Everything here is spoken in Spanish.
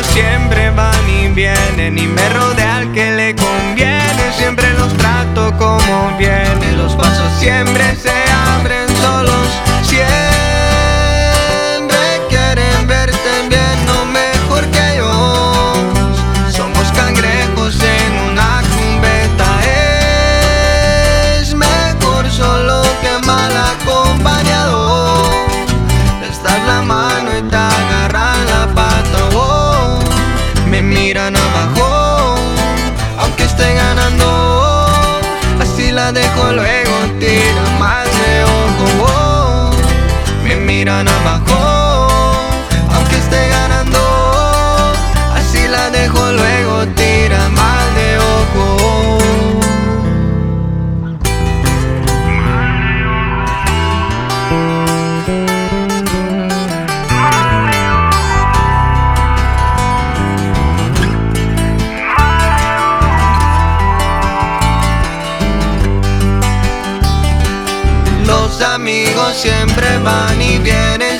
amigos siempre van y vienen y me rodea al que le conviene. Siempre los trato como viene, los pasos siempre se abren solos. Siempre quieren verte bien o mejor que yo. Somos cangrejos en una cubeta. Es mejor solo que mal acompañado. Les das la mano y te agarran la pata. Oh, me miran abajo, aunque esté ganando. Así la dejo, luego tira más de ojo. Oh, me miran abajo, aunque esté ganando. Así la dejo, luego tira más de ojo. Los amigos siempre van y vienen